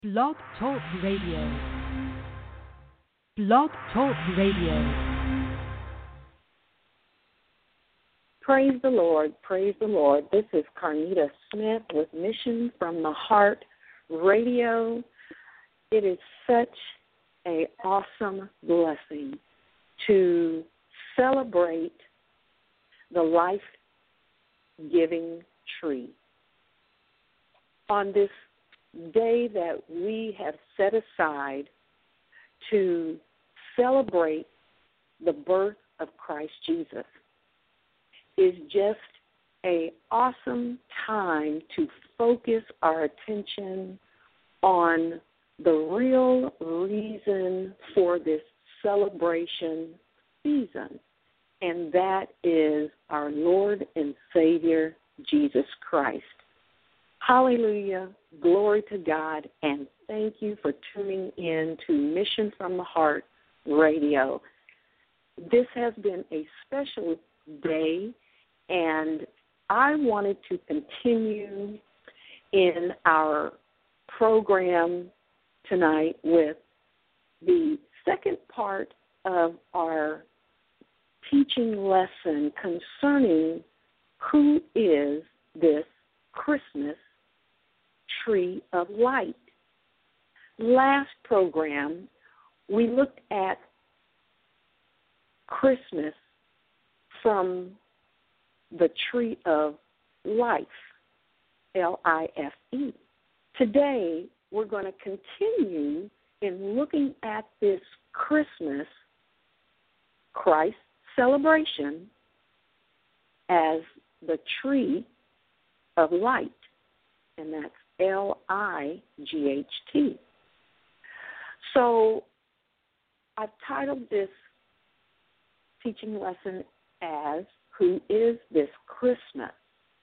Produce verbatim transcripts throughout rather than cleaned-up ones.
Blog Talk Radio. Blog Talk Radio. Praise the Lord, praise the Lord. This is Carnita Smith with Mission from the Heart Radio. It is such an awesome blessing to celebrate the life-giving tree. On this day that we have set aside to celebrate the birth of Christ Jesus is just an awesome time to focus our attention on the real reason for this celebration season, and that is our Lord and Savior, Jesus Christ. Hallelujah, glory to God, and thank you for tuning in to Mission from the Heart Radio. This has been a special day, and I wanted to continue in our program tonight with the second part of our teaching lesson concerning who is this Christmas tree of light. Last program, we looked at Christmas from the tree of life, L I F E. Today, we're going to continue in looking at this Christmas Christ celebration as the tree of light, and that's L I G H T. So I've titled this teaching lesson as Who is this Christmas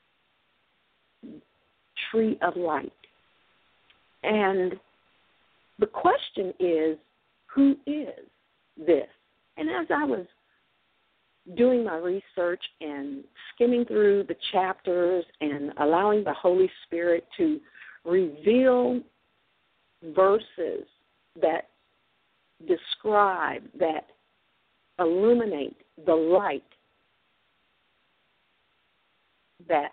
tree of light? And the question is, who is this? And as I was doing my research and skimming through the chapters and allowing the Holy Spirit to reveal verses that describe, that illuminate the light that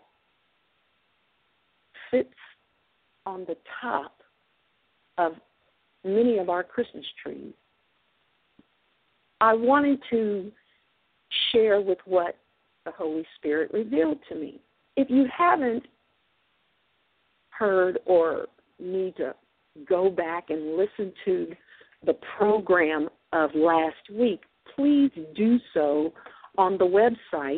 sits on the top of many of our Christmas trees, I wanted to share with what the Holy Spirit revealed to me. If you haven't heard or need to go back and listen to the program of last week, please do so on the website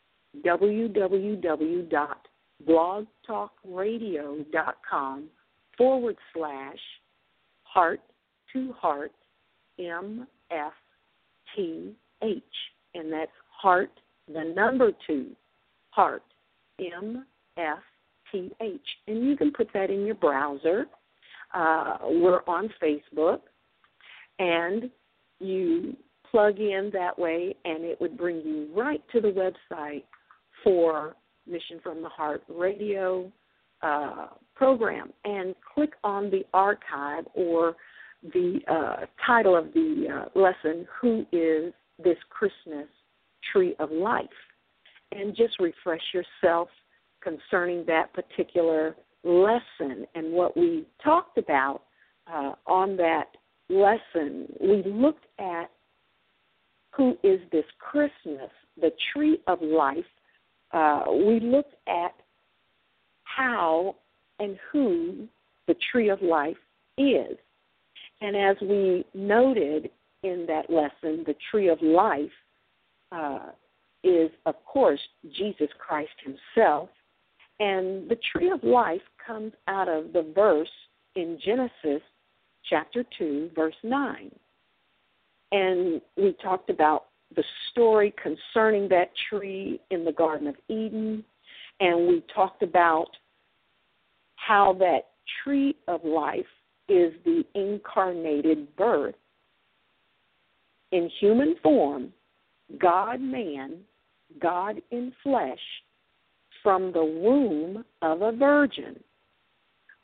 www.blogtalkradio.com forward slash heart to heart M F T H. And that's heart, the number two, heart, M F T H. And you can put that in your browser. Uh, we're on Facebook, and you plug in that way, and it would bring you right to the website for Mission from the Heart radio uh, program. And click on the archive or the uh, title of the uh, lesson, Who is this Christmas tree of life? And just refresh yourself concerning that particular lesson. And what we talked about uh, on that lesson, we looked at who is this Christmas, the tree of life. Uh, we looked at how and who the tree of life is. And as we noted in that lesson, the tree of life uh, is, of course, Jesus Christ himself. And the tree of life comes out of the verse in Genesis chapter two, verse nine. And we talked about the story concerning that tree in the Garden of Eden. And we talked about how that tree of life is the incarnated birth in human form, God-man, God in flesh, from the womb of a virgin.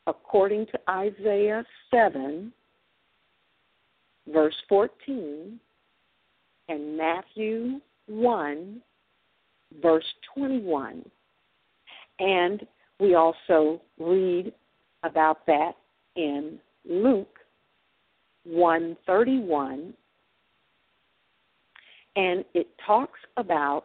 according to Isaiah seven, verse fourteen, and Matthew one, verse twenty-one. And we also read about that in Luke one thirty-one, and it talks about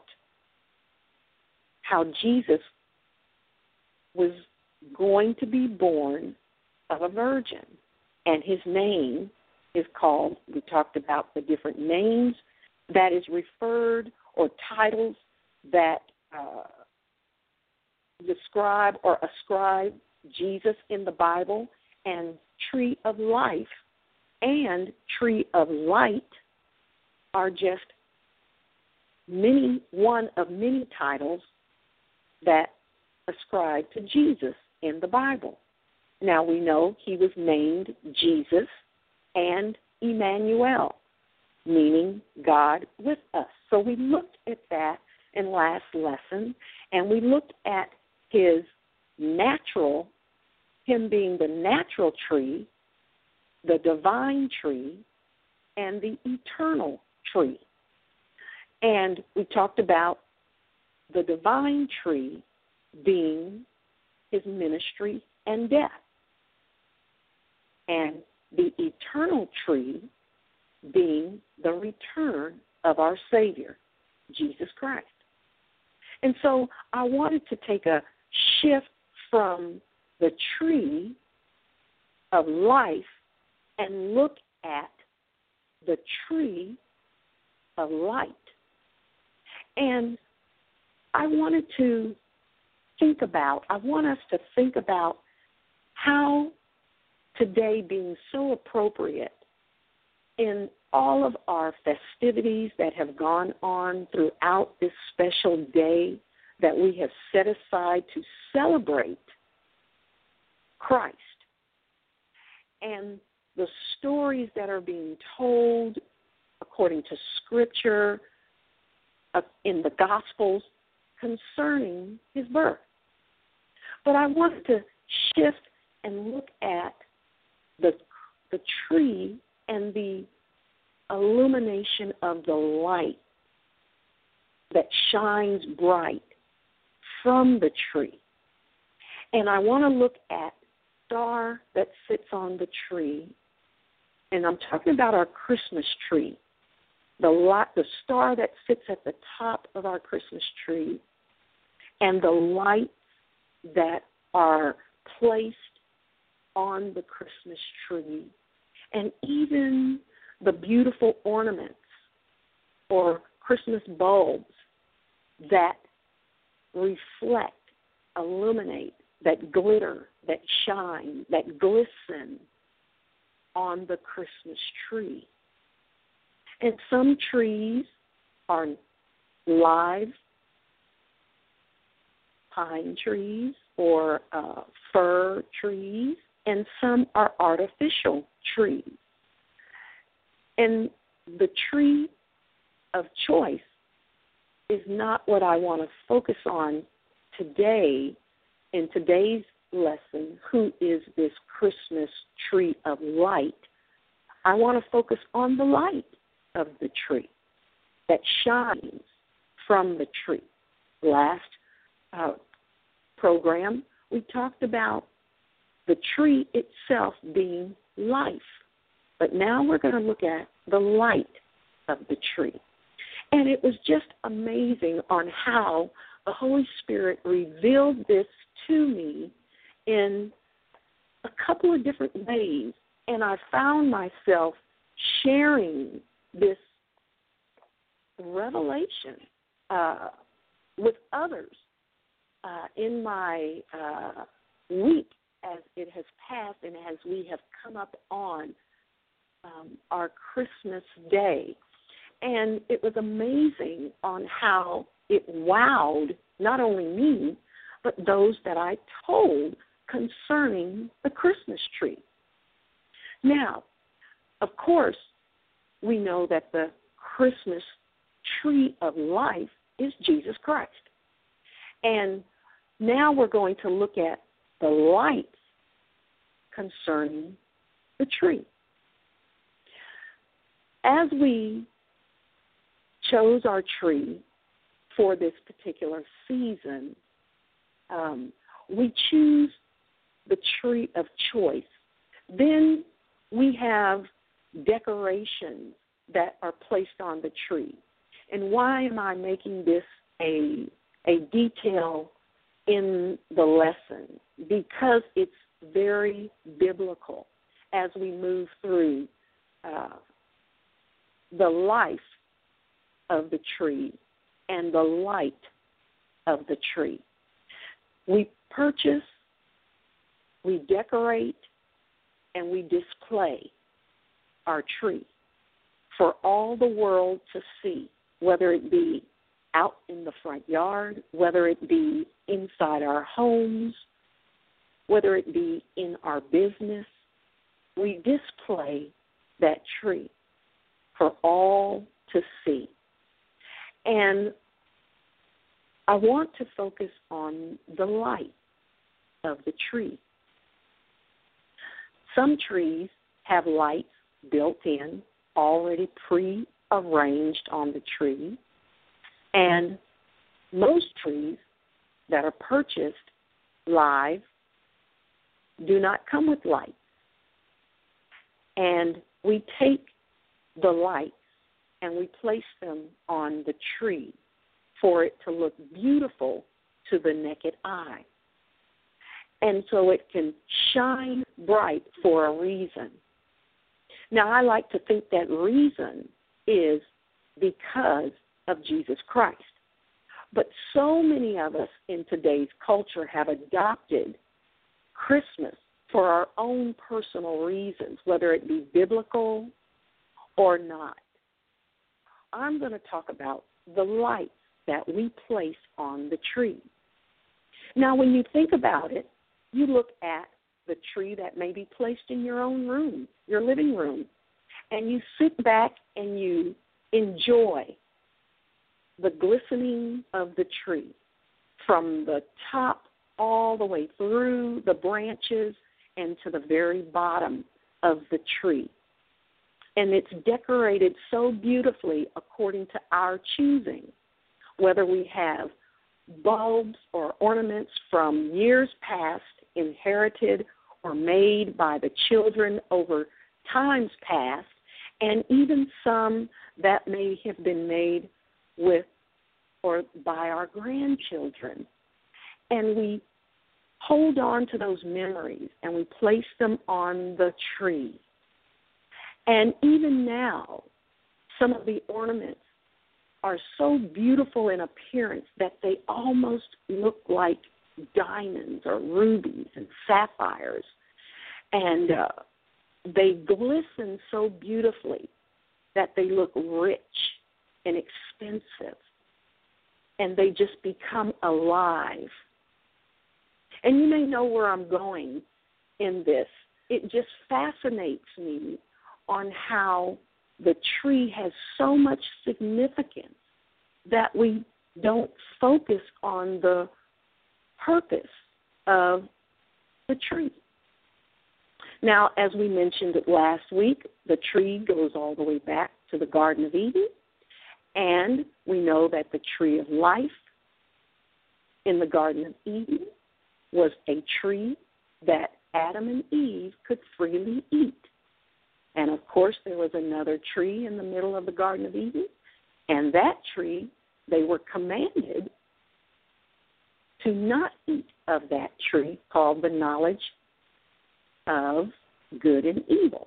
how Jesus was going to be born of a virgin, and his name is called, we talked about the different names that is referred, or titles that uh, describe or ascribe Jesus in the Bible, and Tree of Life and Tree of Light are just many, one of many titles that ascribe to Jesus in the Bible. Now we know he was named Jesus and Emmanuel, meaning God with us. So we looked at that in last lesson, and we looked at his natural, him being the natural tree, the divine tree, and the eternal tree. And we talked about the divine tree being his ministry and death, and the eternal tree being the return of our Savior, Jesus Christ. And so I wanted to take a shift from the tree of life and look at the tree of light. And I wanted to think about, I want us to think about how today being so appropriate in all of our festivities that have gone on throughout this special day that we have set aside to celebrate Christ, and the stories that are being told according to Scripture uh, in the Gospels concerning his birth. But I wanted to shift and look at the the tree and the illumination of the light that shines bright from the tree. And I want to look at the star that sits on the tree, and I'm talking about our Christmas tree, the light, the star that sits at the top of our Christmas tree, and the lights that are placed on the Christmas tree, and even the beautiful ornaments or Christmas bulbs that reflect, illuminate, that glitter, that shine, that glisten on the Christmas tree. And some trees are live pine trees or uh, fir trees, and some are artificial trees. And the tree of choice is not what I want to focus on today in today's lesson, who is this Christmas tree of light. I want to focus on the light of the tree that shines from the tree. Last uh, program, we talked about the tree itself being life. But now we're going to look at the light of the tree. And it was just amazing on how the Holy Spirit revealed this to me in a couple of different ways. And I found myself sharing this revelation uh, with others uh, in my uh, week as it has passed and as we have come up on um, our Christmas day. And it was amazing on how it wowed not only me, but those that I told concerning the Christmas tree. Now, of course, we know that the Christmas tree of life is Jesus Christ. And now we're going to look at the lights concerning the tree. As we chose our tree for this particular season, um, we choose the tree of choice. Then we have decorations that are placed on the tree. And why am I making this a, a detail in the lesson? Because it's very biblical as we move through uh, the life of the tree and the light of the tree. We purchase, we decorate, and we display our tree for all the world to see, whether it be out in the front yard, whether it be inside our homes, whether it be in our business. We display that tree for all to see. And I want to focus on the light of the tree. Some trees have lights built in, already pre-arranged on the tree, and most trees that are purchased live do not come with lights. And we take the lights and we place them on the tree for it to look beautiful to the naked eye. And so it can shine bright for a reason. Now, I like to think that reason is because of Jesus Christ. But so many of us in today's culture have adopted Christmas for our own personal reasons, whether it be biblical or not. I'm going to talk about the lights that we place on the tree. Now, when you think about it, you look at the tree that may be placed in your own room, your living room, and you sit back and you enjoy the glistening of the tree from the top all the way through the branches and to the very bottom of the tree. And it's decorated so beautifully according to our choosing, whether we have bulbs or ornaments from years past, inherited or made by the children over times past, and even some that may have been made with or by our grandchildren. And we hold on to those memories and we place them on the tree. And even now, some of the ornaments are so beautiful in appearance that they almost look like diamonds or rubies and sapphires. And uh, they glisten so beautifully that they look rich and expensive. And they just become alive. And you may know where I'm going in this. It just fascinates me on how the tree has so much significance that we don't focus on the purpose of the tree. Now, as we mentioned last week, the tree goes all the way back to the Garden of Eden, and we know that the tree of life in the Garden of Eden was a tree that Adam and Eve could freely eat. And, of course, there was another tree in the middle of the Garden of Eden, and that tree, they were commanded to not eat of that tree called the knowledge of good and evil.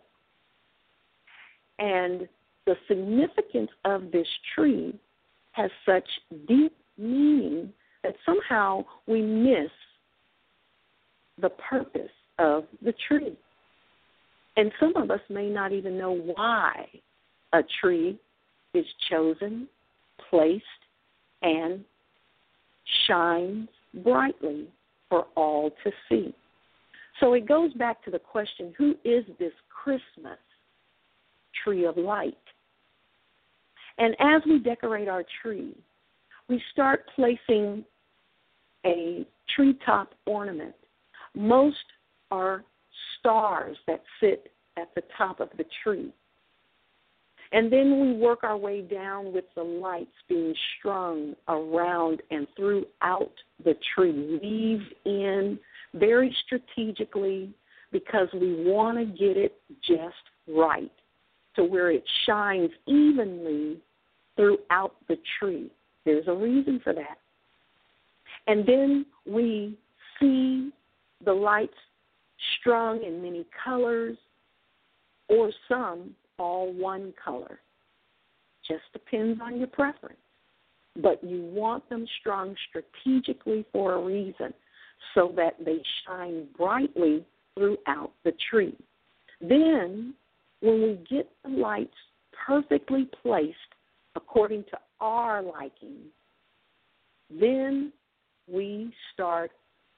And the significance of this tree has such deep meaning that somehow we miss the purpose of the tree. And some of us may not even know why a tree is chosen, placed, and shines brightly for all to see. So it goes back to the question, who is this Christmas tree of light? And as we decorate our tree, we start placing a treetop ornament. Most are stars that sit at the top of the tree. And then we work our way down with the lights being strung around and throughout the tree, weaved in very strategically because we want to get it just right to where it shines evenly throughout the tree. There's a reason for that. And then we see the lights strung in many colors or some all one color. Just depends on your preference. But you want them strung strategically for a reason so that they shine brightly throughout the tree. Then, when we get the lights perfectly placed according to our liking, then we start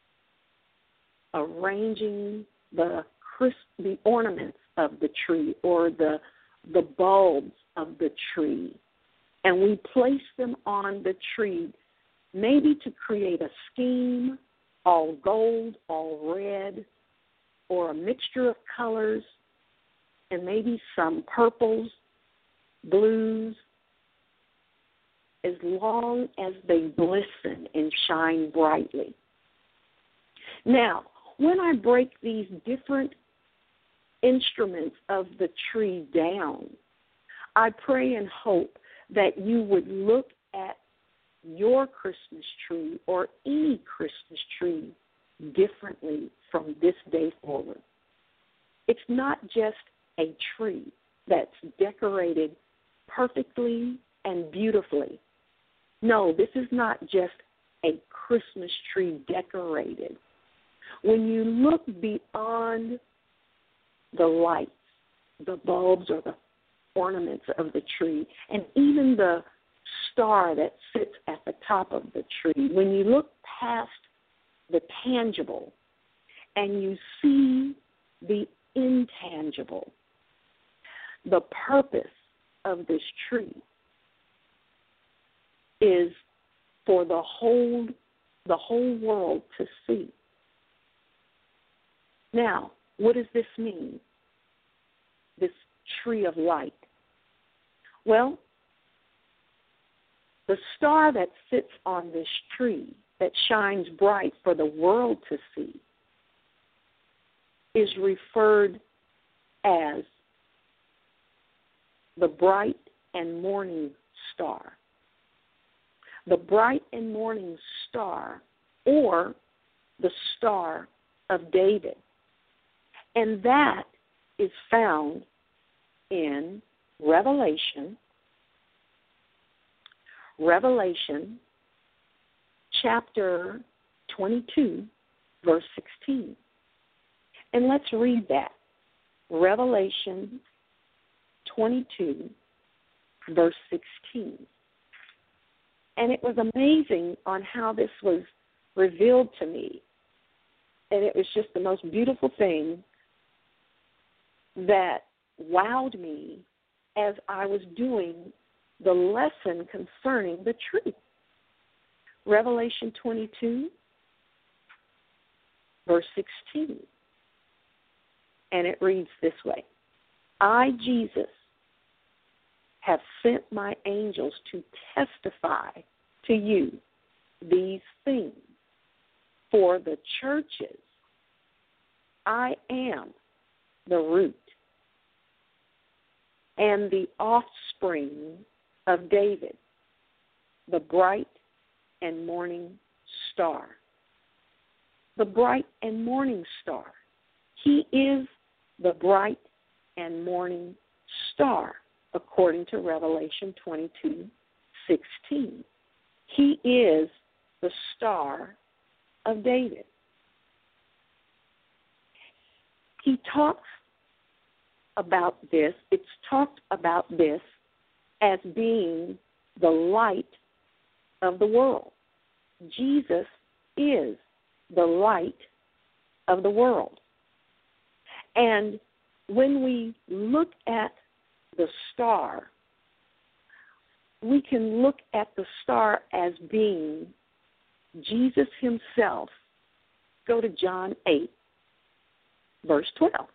arranging the crisp, the ornaments of the tree or the the bulbs of the tree, and we place them on the tree, maybe to create a scheme, all gold, all red, or a mixture of colors, and maybe some purples, blues, as long as they glisten and shine brightly. Now, when I break these different instruments of the tree down, I pray and hope that you would look at your Christmas tree or any Christmas tree differently from this day forward. It's not just a tree that's decorated perfectly and beautifully. No, this is not just a Christmas tree decorated. When you look beyond the lights, the bulbs or the ornaments of the tree, and even the star that sits at the top of the tree, when you look past the tangible and you see the intangible, the purpose of this tree is for the whole the whole world to see. Now, what does this mean, this tree of light? Well, the star that sits on this tree that shines bright for the world to see is referred as the bright and morning star. The bright and morning star, or the Star of David. And that is found in Revelation, Revelation chapter twenty-two, verse sixteen. And let's read that. Revelation twenty-two, verse sixteen. And it was amazing on how this was revealed to me. And it was just the most beautiful thing that wowed me as I was doing the lesson concerning the tree. Revelation twenty-two, verse sixteen. And it reads this way: I, Jesus, have sent my angels to testify to you these things for the churches. I am the root and the offspring of David, the bright and morning star. The bright and morning star. He is the bright and morning star, according to Revelation twenty-two, sixteen. He is the Star of David. He talks about this, it's talked about this as being the light of the world. Jesus is the light of the world. And when we look at the star, we can look at the star as being Jesus himself. Go to John eight, verse twelve.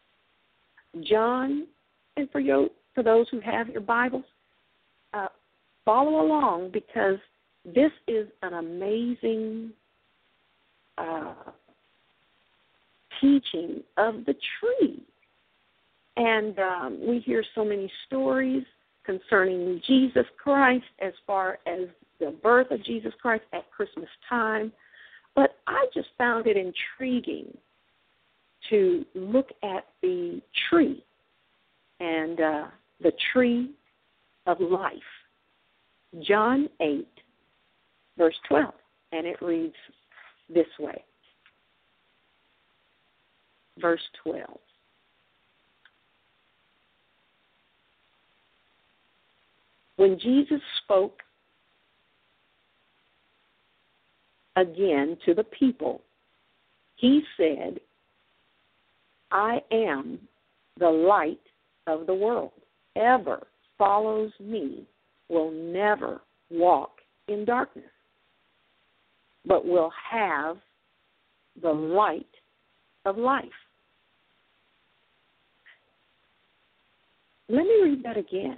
John, and for you, for those who have your Bibles, uh, follow along because this is an amazing uh, teaching of the tree. And um, we hear so many stories concerning Jesus Christ as far as the birth of Jesus Christ at Christmas time. But I just found it intriguing to look at the tree and uh, the tree of life. John eight, verse twelve, and it reads this way. Verse twelve. When Jesus spoke again to the people, he said, I am the light of the world. Whoever follows me will never walk in darkness, but will have the light of life. Let me read that again.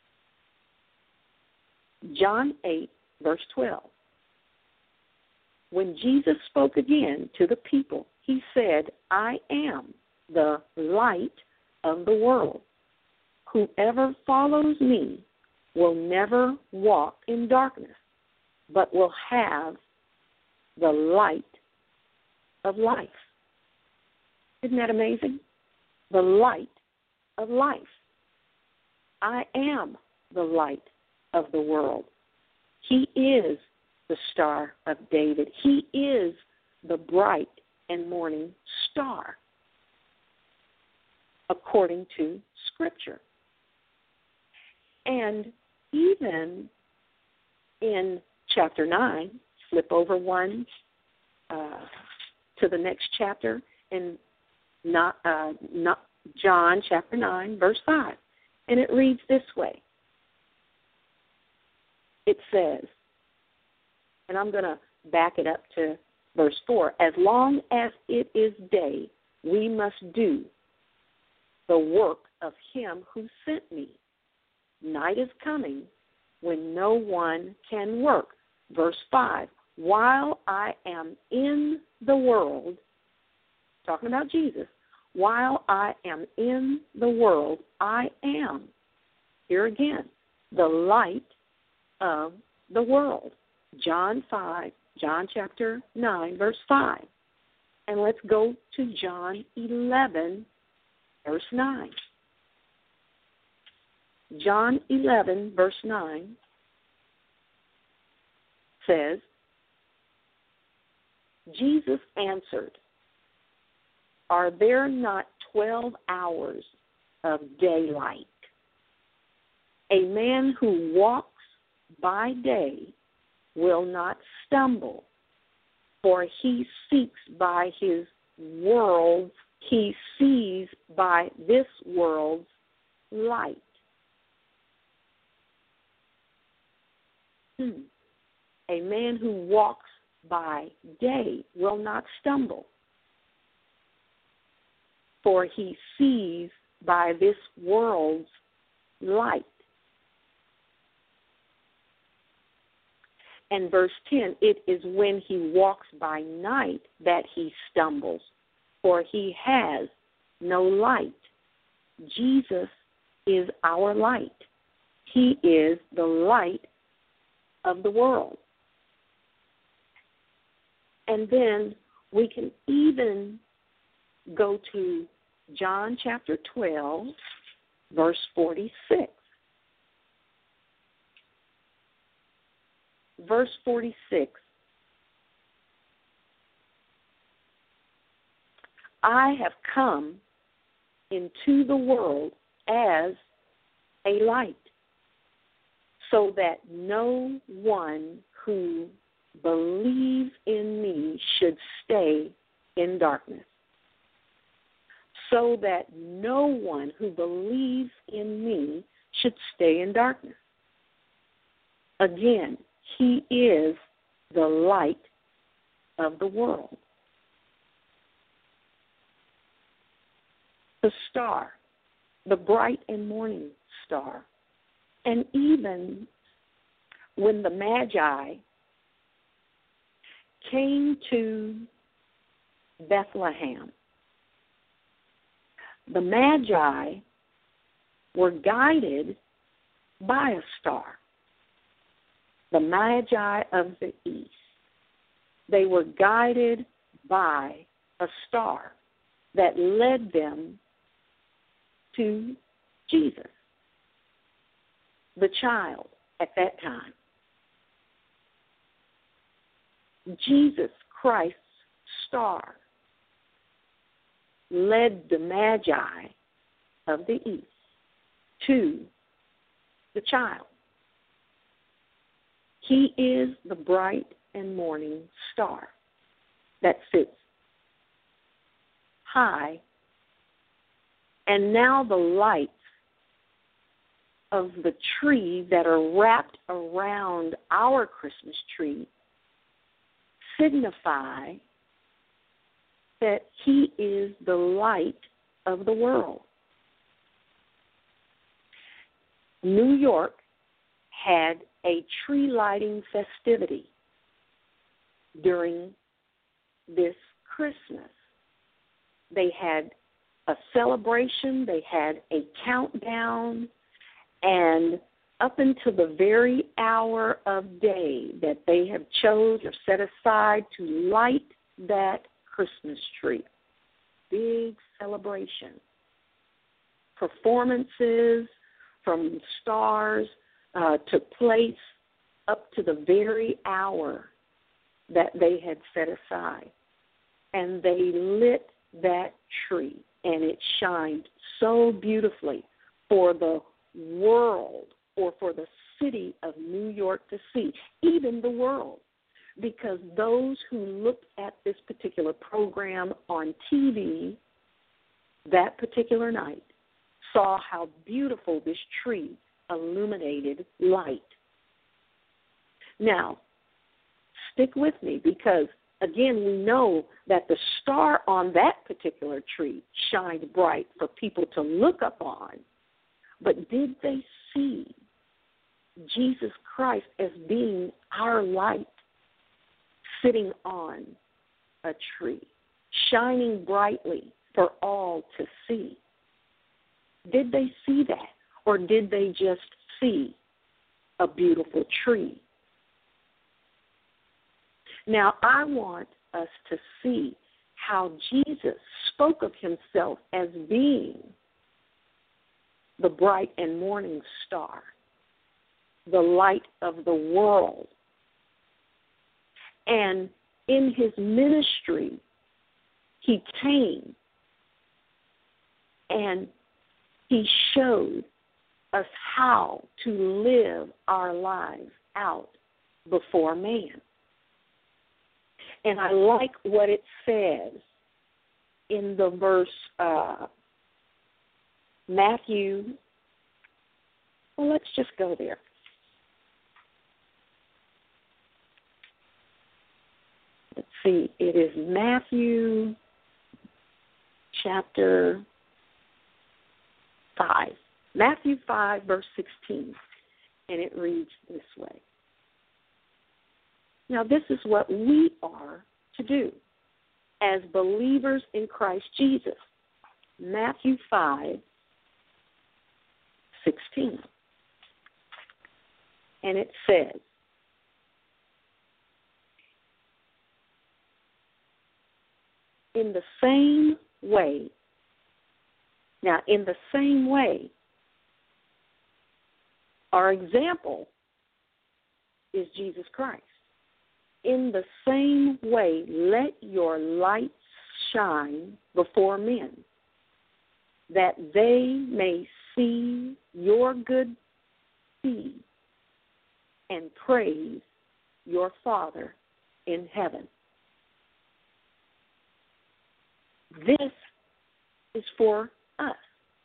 John eight, verse twelve. When Jesus spoke again to the people, he said, I am the light of the world. Whoever follows me will never walk in darkness, but will have the light of life. Isn't that amazing? The light of life. I am the light of the world. He is the Star of David. He is the bright and morning star, according to Scripture. And even in chapter nine, flip over one uh, to the next chapter, in not, uh, not John chapter nine, verse five, and it reads this way. It says, and I'm going to back it up to verse four, as long as it is day, we must do the work of him who sent me. Night is coming when no one can work. Verse five, while I am in the world, talking about Jesus, while I am in the world, I am, here again, the light of the world. John five, John chapter nine, verse five. And let's go to John eleven, verse nine. John eleven, verse nine says, Jesus answered, are there not twelve hours of daylight? A man who walks by day will not stumble, for he seeks by his world, he sees by this world's light. Hmm. A man who walks by day will not stumble, for he sees by this world's light. And verse ten, it is when he walks by night that he stumbles, for he has no light. Jesus is our light. He is the light of the world. And then we can even go to John chapter twelve, verse forty-six. Verse forty-six. I have come into the world as a light, so that no one who believes in me should stay in darkness. So that no one who believes in me should stay in darkness. Again, he is the light of the world. the star, the bright and morning star. And even when the Magi came to Bethlehem, the Magi were guided by a star, the Magi of the East. They were guided by a star that led them to Jesus, the child at that time. Jesus Christ's star led the Magi of the East to the child. He is the bright and morning star that sits high, and now the lights of the tree that are wrapped around our Christmas tree signify that he is the light of the world. New York had a tree lighting festivity during this Christmas. They had a celebration, they had a countdown, and up until the very hour of day that they have chose or set aside to light that Christmas tree. Big celebration. Performances from stars uh, took place up to the very hour that they had set aside. And they lit that tree, and it shined so beautifully for the world or for the city of New York to see, even the world, because those who looked at this particular program on T V that particular night saw how beautiful this tree illuminated light. Now, stick with me because, again, we know that the star on that particular tree shined bright for people to look up on. But did they see Jesus Christ as being our light sitting on a tree, shining brightly for all to see? Did they see that, or did they just see a beautiful tree? Now, I want us to see how Jesus spoke of himself as being the bright and morning star, the light of the world. And in his ministry, he came and he showed us how to live our lives out before man. And I like what it says in the verse, uh, Matthew, well, let's just go there. Let's see, it is Matthew chapter five. Matthew five, verse sixteen, and it reads this way. Now, this is what we are to do as believers in Christ Jesus. Matthew five, sixteen. And it says, in the same way, now in the same way, our example is Jesus Christ. In the same way, let your light shine before men, that they may see your good deeds and praise your Father in heaven. This is for us,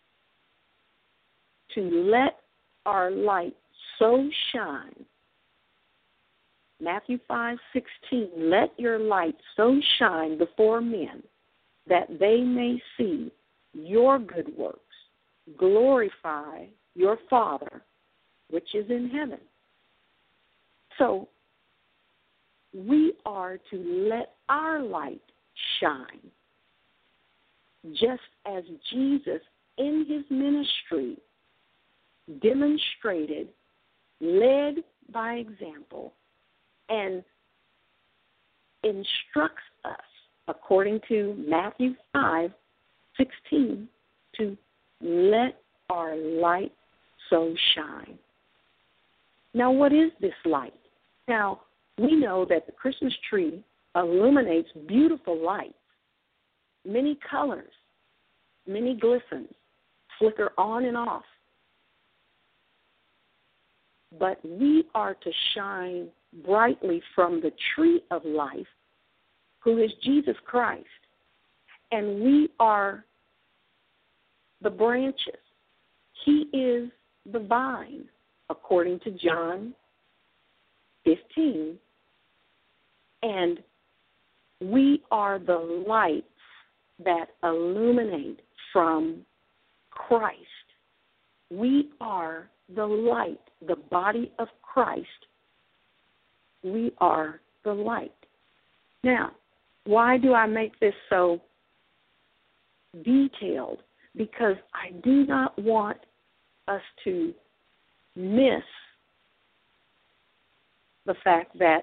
to let our light so shine. Matthew five sixteen, let your light so shine before men that they may see your good works glorify your Father which is in heaven. So we are to let our light shine, just as Jesus in his ministry demonstrated, led by example, and instructs us, according to Matthew five sixteen, to let our light so shine. Now, what is this light? Now, we know that the Christmas tree illuminates beautiful lights, many colors, many glistens, flicker on and off. But we are to shine brightly from the tree of life, who is Jesus Christ. And we are the branches. He is the vine, according to John fifteen. And we are the lights that illuminate from Christ. We are the light, the body of Christ. We are the light. Now, why do I make this so detailed? Because I do not want us to miss the fact that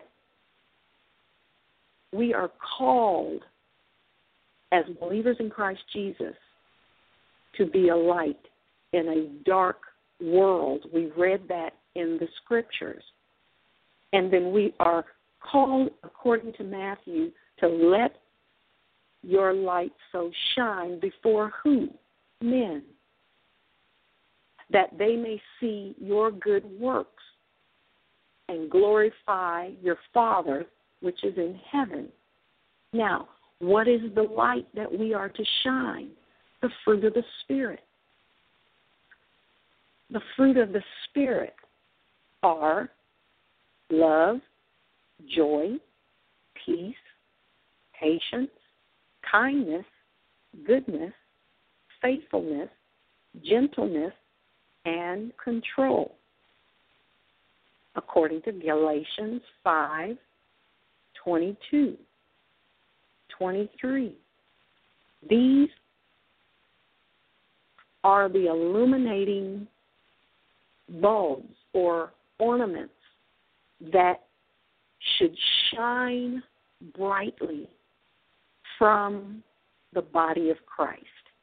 we are called as believers in Christ Jesus to be a light in a dark world. We read that in the scriptures. And then we are called, according to Matthew, to let your light so shine before who? Men. That they may see your good works and glorify your Father which is in heaven. Now, what is the light that we are to shine? The fruit of the Spirit. The fruit of the Spirit are love, joy, peace, patience, kindness, goodness, faithfulness, gentleness, and control, according to Galatians five twenty-two, twenty-three. These are the illuminating bulbs or ornaments that should shine brightly from the body of Christ.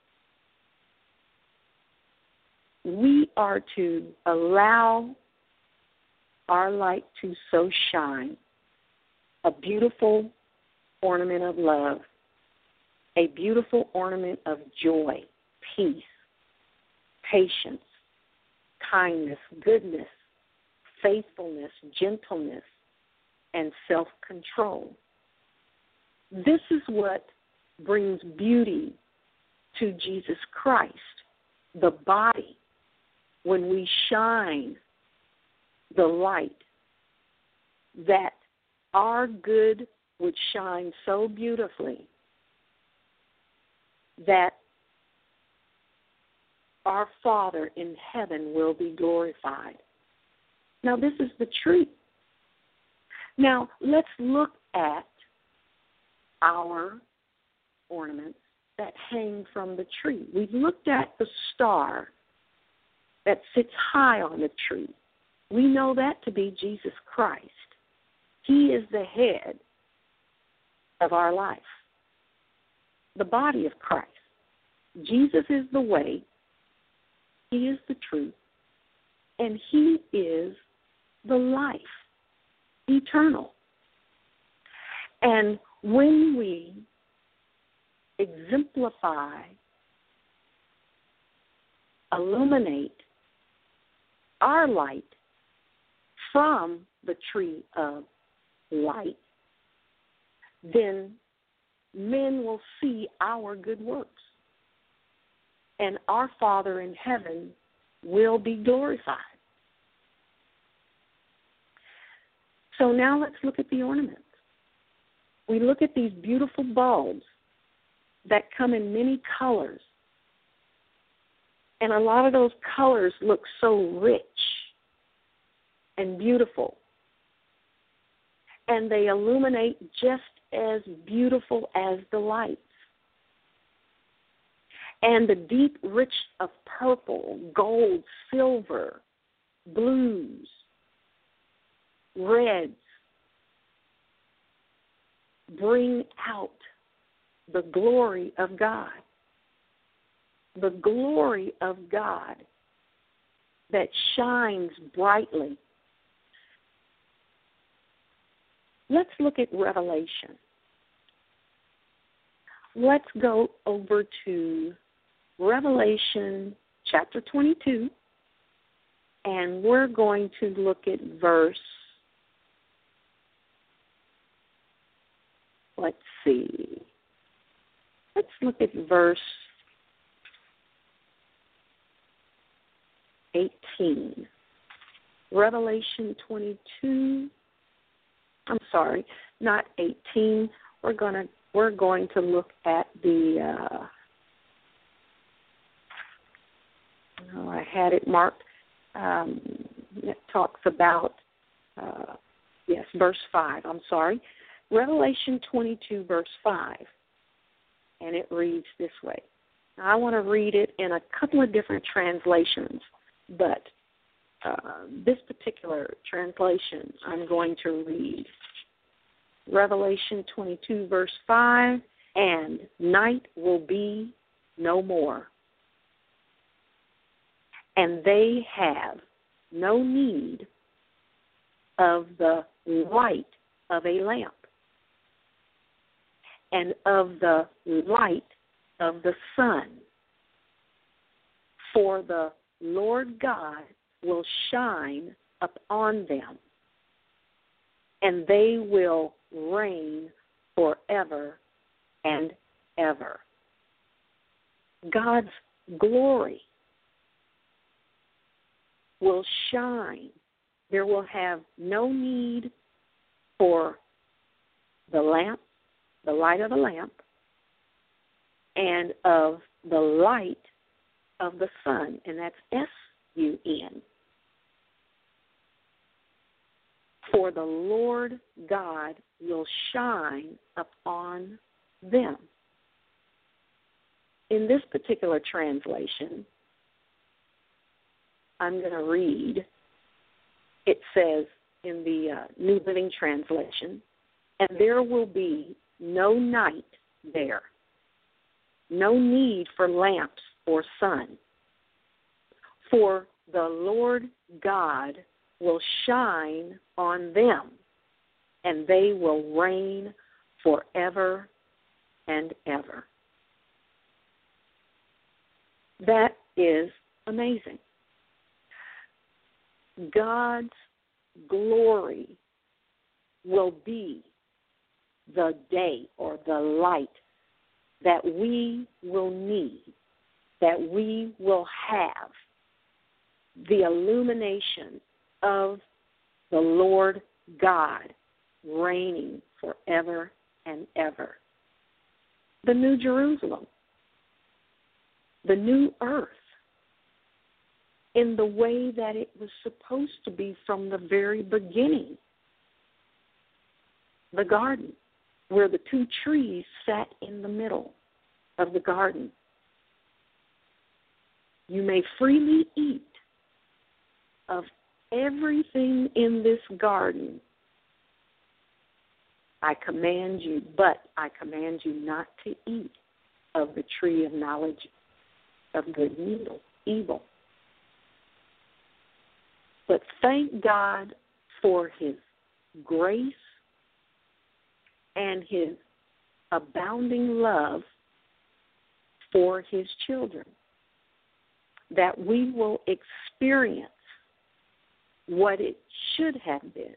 We are to allow our light to so shine, a beautiful ornament of love, a beautiful ornament of joy, peace, patience, kindness, goodness, faithfulness, gentleness, and self-control. This is what brings beauty to Jesus Christ, the body, when we shine the light, that our good would shine so beautifully that our Father in heaven will be glorified. Now, this is the truth. Now, let's look at our ornaments that hang from the tree. We've looked at the star that sits high on the tree. We know that to be Jesus Christ. He is the head of our life, the body of Christ. Jesus is the way, He is the truth, and He is the life, eternal. And when we exemplify, illuminate our light from the tree of light, then men will see our good works, and our Father in heaven will be glorified. So now let's look at the ornaments. We look at these beautiful bulbs that come in many colors, And a lot of those colors look so rich and beautiful. And they illuminate just as beautiful as the lights. And the deep rich of purple, gold, silver, blues, reds bring out the glory of God. The glory of God that shines brightly. Let's look at Revelation. Let's go over to Revelation chapter twenty-two, and we're going to look at verse, let's see, let's look at verse eighteen. Revelation twenty-two, I'm sorry, not eighteen. We're going to we're going to look at the uh, oh, I had it marked. Um, it talks about uh, yes, verse five. I'm sorry, Revelation twenty-two, verse five, and it reads this way. Now, I want to read it in a couple of different translations, but uh, this particular translation I'm going to read. Revelation twenty-two, verse five, and night will be no more. And they have no need of the light of a lamp and of the light of the sun. For the Lord God will shine upon them, and they will reign forever and ever. God's glory will shine. There will have no need for the lamp, the light of the lamp, and of the light of the sun, and that's S U N. For the Lord God will shine upon them. In this particular translation, I'm going to read, it says in the uh, New Living Translation, and there will be no night there, no need for lamps or sun, for the Lord God will shine on them, and they will reign forever and ever. That is amazing. God's glory will be the day or the light that we will need, that we will have, the illumination of the Lord God reigning forever and ever. The New Jerusalem, the new earth, in the way that it was supposed to be from the very beginning. The garden, where the two trees sat in the middle of the garden. You may freely eat of everything in this garden. I command you, but I command you not to eat of the tree of knowledge of good and evil. But thank God for his grace and his abounding love for his children, that we will experience what it should have been.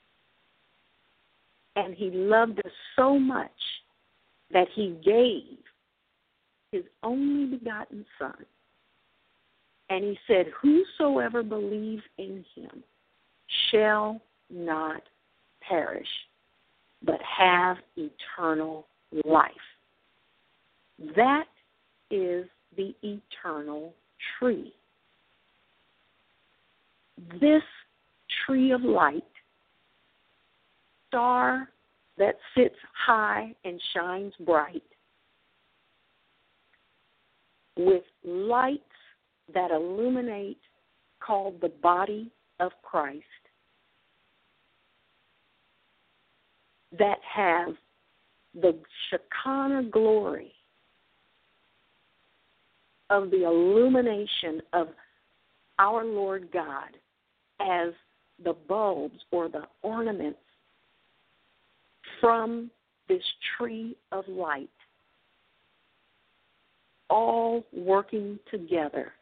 And he loved us so much that he gave his only begotten Son. And he said, whosoever believes in him shall not perish, but have eternal life. That is the eternal tree. This tree of light, star that sits high and shines bright, with lights that illuminate, called the body of Christ, that have the Shekinah glory of the illumination of our Lord God as the bulbs or the ornaments from this tree of light, all working together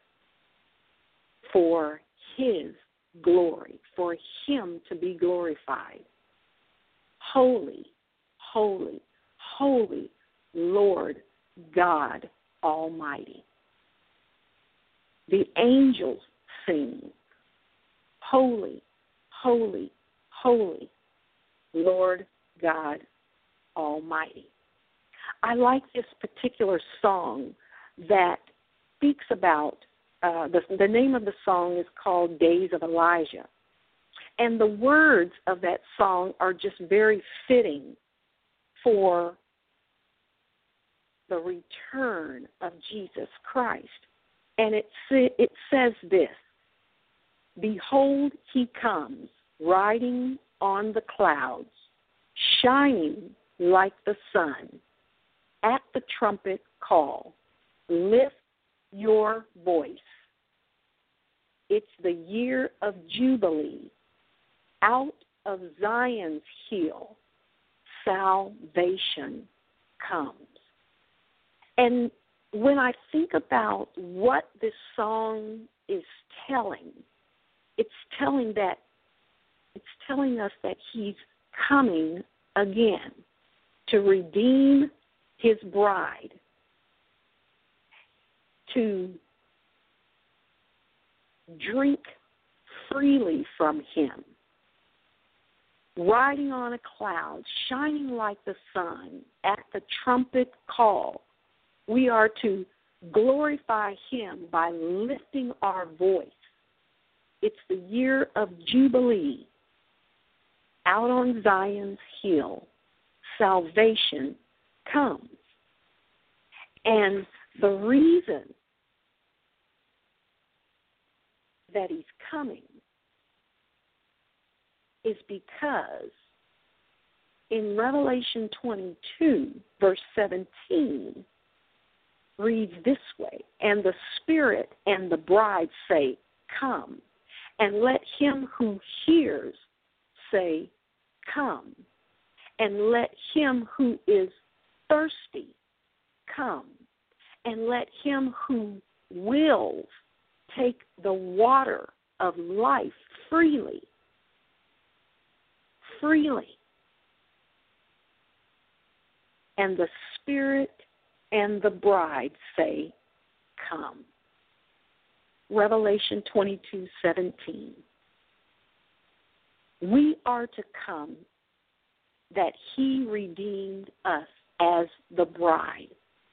for His glory, for Him to be glorified. Holy, holy, holy Lord God Almighty. The angels sing, holy, holy, holy Lord God Almighty. I like this particular song that speaks about, uh, the, the name of the song is called Days of Elijah. And the words of that song are just very fitting for the return of Jesus Christ. And it, it says this: Behold, He comes, riding on the clouds, shining like the sun. At the trumpet call, lift your voice. It's the year of Jubilee. Out of Zion's hill, salvation comes. And when I think about what this song is telling, it's telling that it's telling us that He's coming again to redeem His bride, to drink freely from Him, riding on a cloud, shining like the sun. At the trumpet call, we are to glorify Him by lifting our voice. It's the year of Jubilee. Out on Zion's hill, salvation comes. And the reason that He's coming is because in Revelation twenty-two, verse seventeen, reads this way: And the Spirit and the bride say, Come. And let him who hears say, Come. And let him who is thirsty come. And let him who wills take the water of life freely. Freely. And the Spirit and the bride say, Come. Revelation twenty-two seventeen. We are to come that He redeemed us as the bride.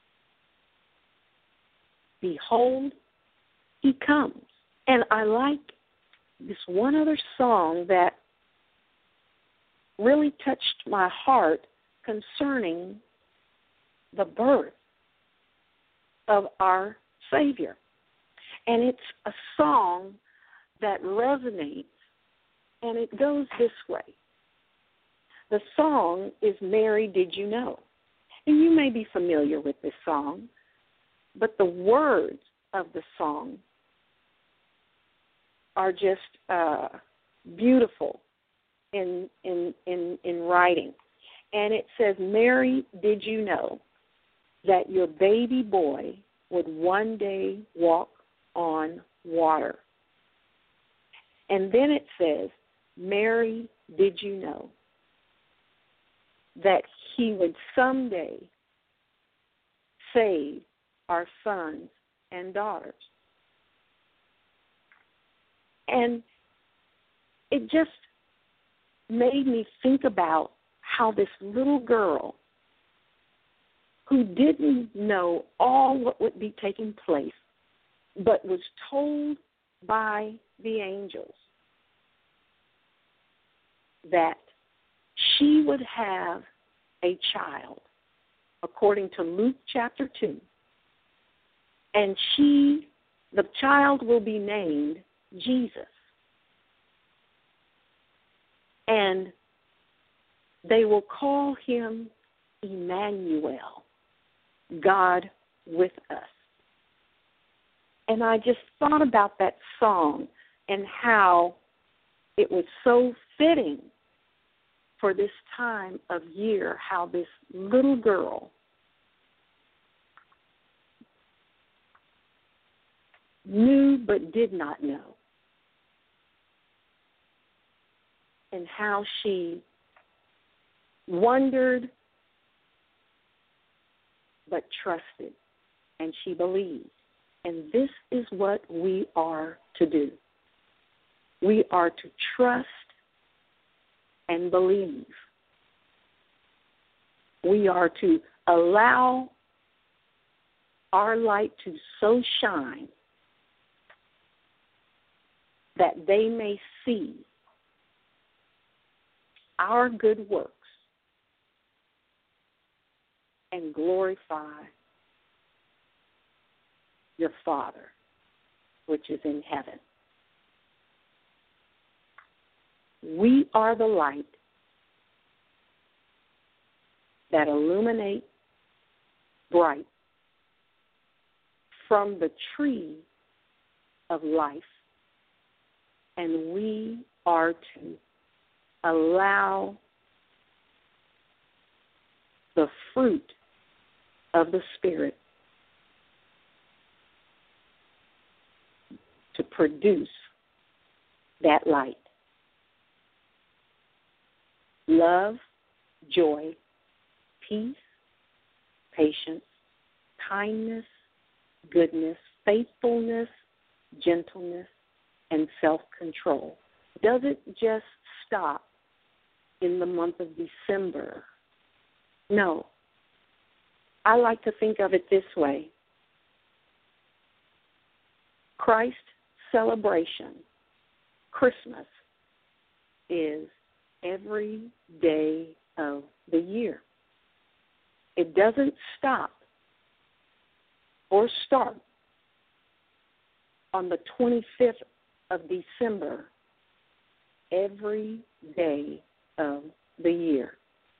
Behold, He comes. And I like this one other song that really touched my heart concerning the birth of our Savior. And it's a song that resonates, and it goes this way. The song is Mary, Did You Know? And you may be familiar with this song, but the words of the song are just uh, beautiful in, in, in, in writing. And it says, Mary, did you know that your baby boy would one day walk on water? And then it says, Mary, did you know that He would someday save our sons and daughters? And it just made me think about how this little girl, who didn't know all what would be taking place, but was told by the angels that she would have a child, according to Luke chapter two. And she, the child will be named Jesus. And they will call him Emmanuel, God with us. And I just thought about that song and how it was so fitting for this time of year, how this little girl knew but did not know, and how she wondered but trusted, and she believed. And this is what we are to do. We are to trust and believe. We are to allow our light to so shine that they may see our good works and glorify your Father, which is in heaven. We are the light that illuminate bright from the tree of life, and we are to allow the fruit of the Spirit to produce that light. Love, joy, peace, patience, kindness, goodness, faithfulness, gentleness, and self-control. Doesn't just stop in the month of December. No. I like to think of it this way. Christ celebration, Christmas, is every day of the year. It doesn't stop or start on the twenty-fifth of December, every day of the year.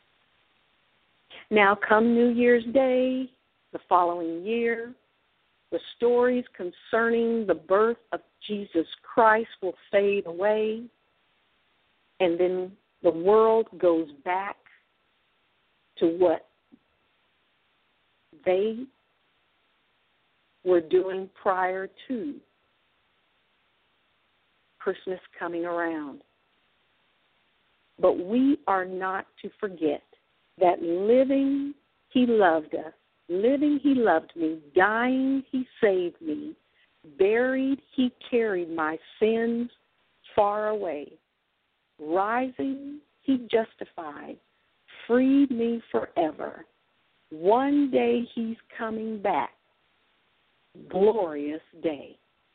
Now, come New Year's Day, the following year, the stories concerning the birth of Jesus Christ will fade away, and then the world goes back to what they were doing prior to Christmas coming around. But we are not to forget that living, he loved us. Living, he loved me. Dying, he saved me. Buried, he carried my sins far away. Rising, he justified. Freed me forever. One day he's coming back. Glorious day.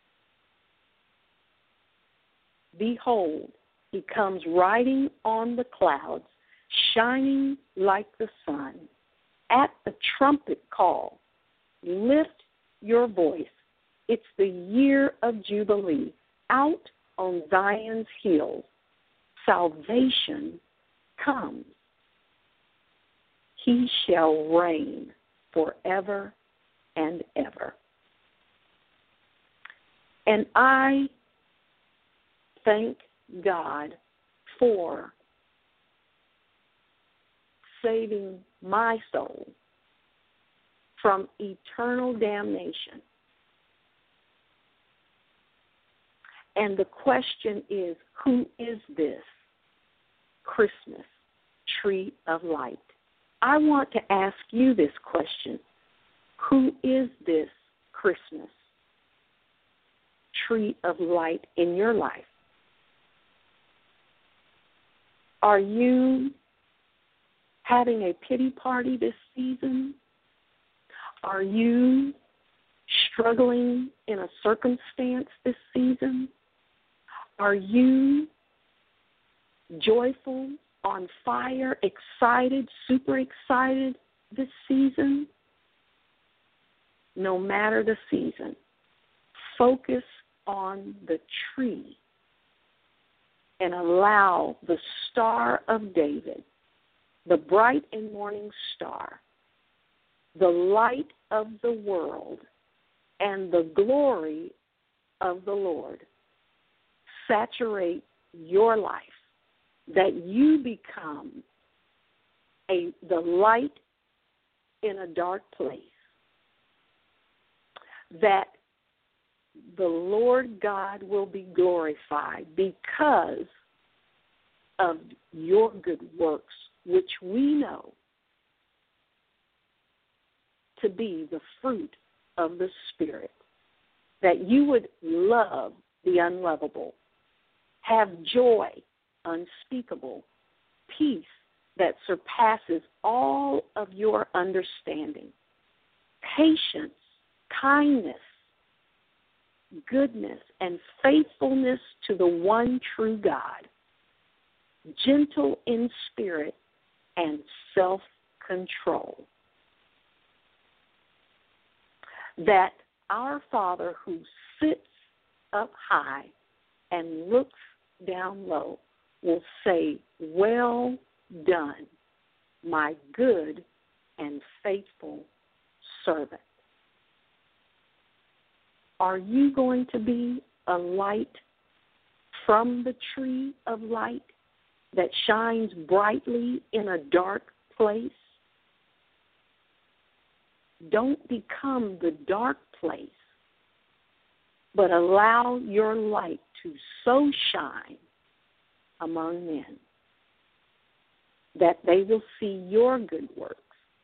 Behold, he comes riding on the clouds, shining like the sun. At the trumpet call, lift your voice. It's the year of Jubilee. Out on Zion's hills, salvation comes. He shall reign forever and ever. And I thank God for saving my soul from eternal damnation. And the question is, who is this Christmas tree of light? I want to ask you this question. Who is this Christmas tree of light in your life? Are you having a pity party this season? Are you struggling in a circumstance this season? Are you joyful, on fire, excited, super excited this season? No matter the season, focus on the tree and allow the Star of David, the bright and morning star, the light of the world, and the glory of the Lord saturate your life, that you become a the light in a dark place, that the Lord God will be glorified because of your good works, which we know to be the fruit of the Spirit, that you would love the unlovable, have joy unspeakable, peace that surpasses all of your understanding, patience, kindness, goodness, and faithfulness to the one true God, gentle in spirit, and self-control. That our Father who sits up high and looks down low will say, "Well done, my good and faithful servant." Are you going to be a light from the tree of light that shines brightly in a dark place? Don't become the dark place, but allow your light to so shine among men that they will see your good works,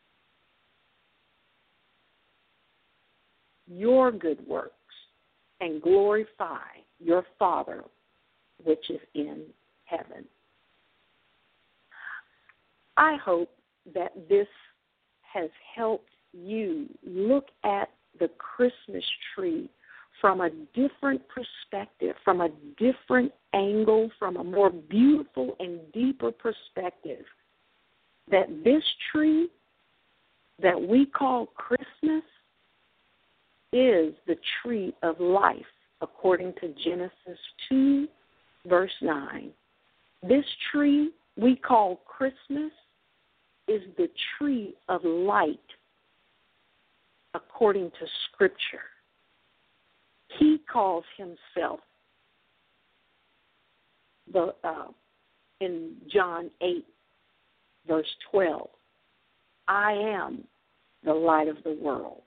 your good works, and glorify your Father which is in heaven. I hope that this has helped you look at the Christmas tree from a different perspective, from a different angle, from a more beautiful and deeper perspective. That this tree that we call Christmas is the tree of life, according to Genesis two, verse nine. This tree we call Christmas is the tree of light, according to Scripture. He calls himself, the uh, in John eight, verse twelve, I am the light of the world.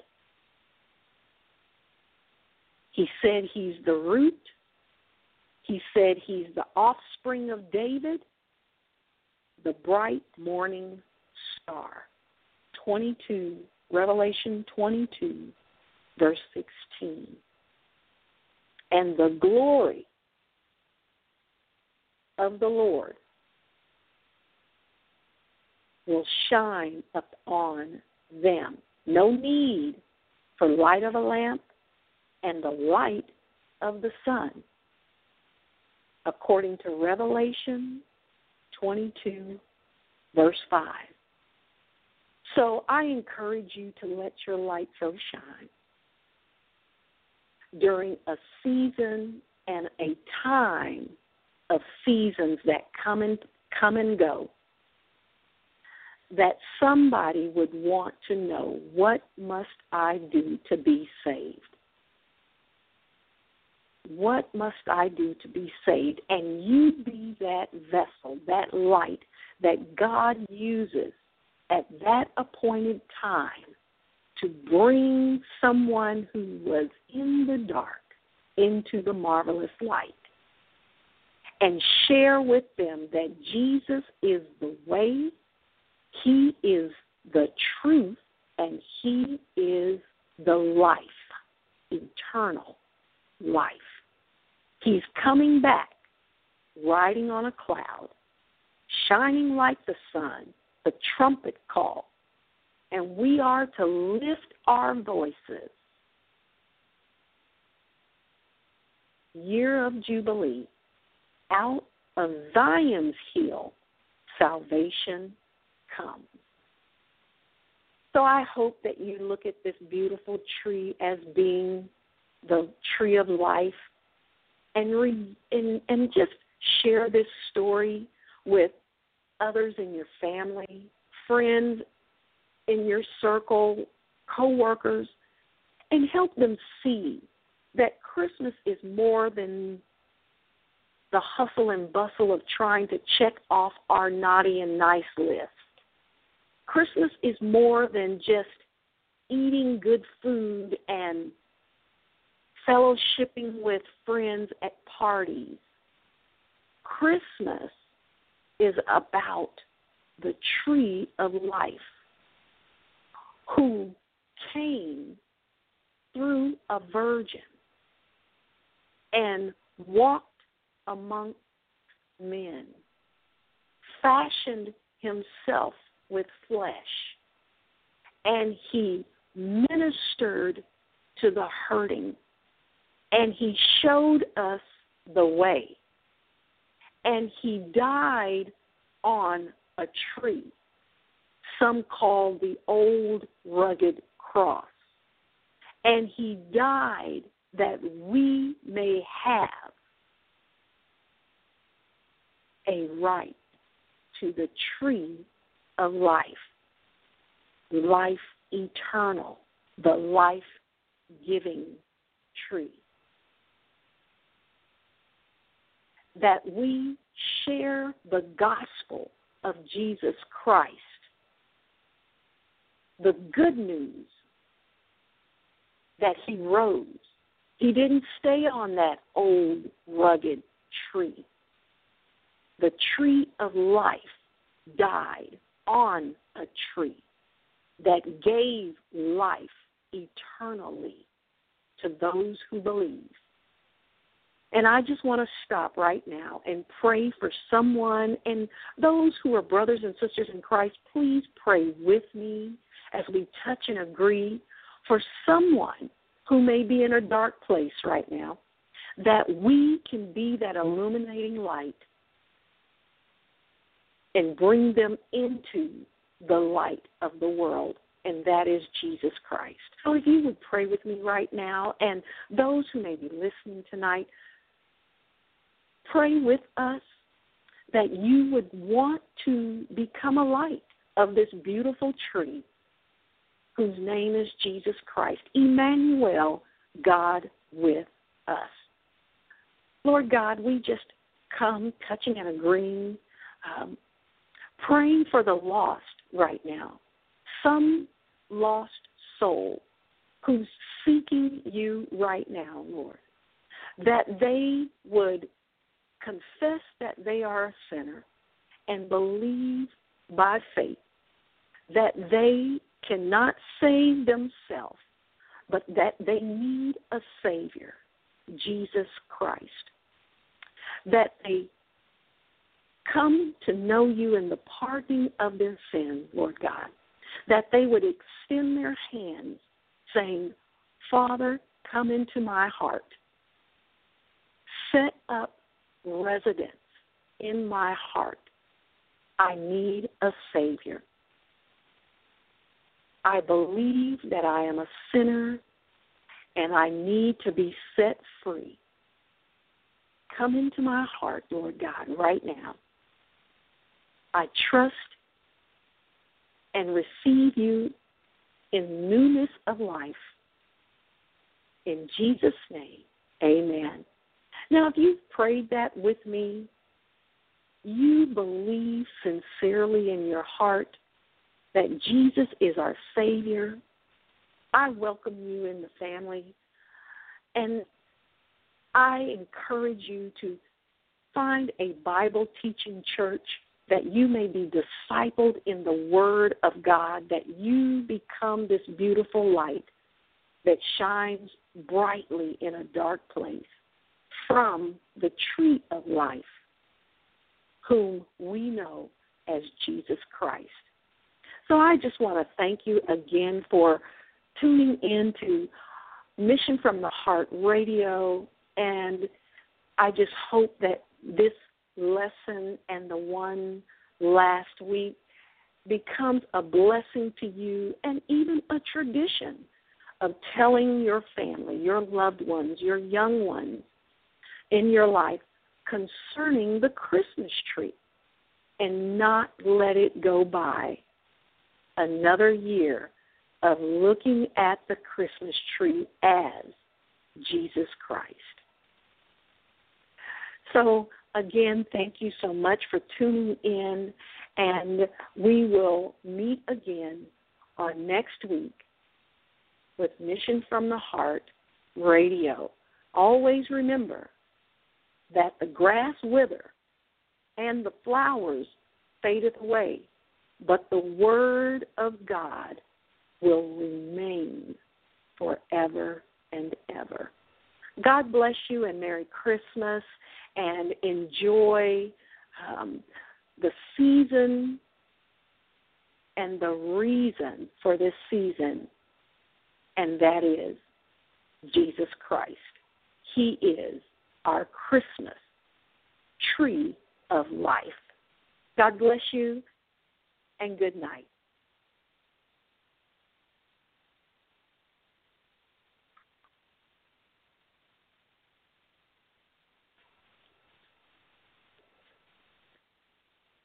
He said he's the root. He said he's the offspring of David, the bright morning star. twenty-two, Revelation twenty-two, verse sixteen. And the glory of the Lord will shine upon them. No need for light of a lamp and the light of the sun, according to Revelation twenty-two, verse five. So I encourage you to let your light so shine during a season and a time of seasons that come and come and go, that somebody would want to know, what must I do to be saved? What must I do to be saved? And you be that vessel, that light that God uses at that appointed time to bring someone who was in the dark into the marvelous light, and share with them that Jesus is the way, he is the truth, and he is the life, eternal life. He's coming back, riding on a cloud, shining like the sun, the trumpet call, and we are to lift our voices year of Jubilee, out of Zion's hill, salvation comes. So I hope that you look at this beautiful tree as being the tree of life and, re, and, and just share this story with others in your family, friends in your circle, co-workers, and help them see that Christmas is more than the hustle and bustle of trying to check off our naughty and nice list. Christmas is more than just eating good food and fellowshipping with friends at parties. Christmas is about the tree of life who came through a virgin and walked among men, fashioned himself with flesh, and he ministered to the hurting, and he showed us the way, and he died on a tree, some call the old rugged cross, and he died that we may have a right to the tree of life, life eternal, the life-giving tree. That we share the gospel of Jesus Christ, the good news that he rose. He didn't stay on that old rugged tree. The tree of life died on a tree that gave life eternally to those who believe. And I just want to stop right now and pray for someone, and those who are brothers and sisters in Christ, please pray with me as we touch and agree for someone who may be in a dark place right now, that we can be that illuminating light and bring them into the light of the world, and that is Jesus Christ. So if you would pray with me right now, and those who may be listening tonight, pray with us that you would want to become a light of this beautiful tree whose name is Jesus Christ, Emmanuel, God with us. Lord God, we just come touching and agreeing, um, praying for the lost right now, some lost soul who's seeking you right now, Lord, that they would confess that they are a sinner and believe by faith that they cannot save themselves, but that they need a Savior, Jesus Christ, that they come to know you in the pardoning of their sins, Lord God, that they would extend their hands saying, Father, come into my heart. Set up residence in my heart. I need a Savior. I believe that I am a sinner and I need to be set free. Come into my heart, Lord God, right now. I trust and receive you in newness of life. In Jesus' name, amen. Now, if you've prayed that with me, you believe sincerely in your heart that Jesus is our Savior, I welcome you in the family, and I encourage you to find a Bible-teaching church that you may be discipled in the Word of God, that you become this beautiful light that shines brightly in a dark place from the tree of life, whom we know as Jesus Christ. So I just want to thank you again for tuning in to Mission from the Heart Radio, and I just hope that this lesson and the one last week becomes a blessing to you and even a tradition of telling your family, your loved ones, your young ones in your life concerning the Christmas tree, and not let it go by another year of looking at the Christmas tree as Jesus Christ. So, again, thank you so much for tuning in, and we will meet again on next week with Mission from the Heart Radio. Always remember that the grass wither and the flowers fadeth away, but the word of God will remain forever and ever. God bless you and Merry Christmas, and enjoy um, the season and the reason for this season, and that is Jesus Christ. He is our Christmas tree of life. God bless you, and good night.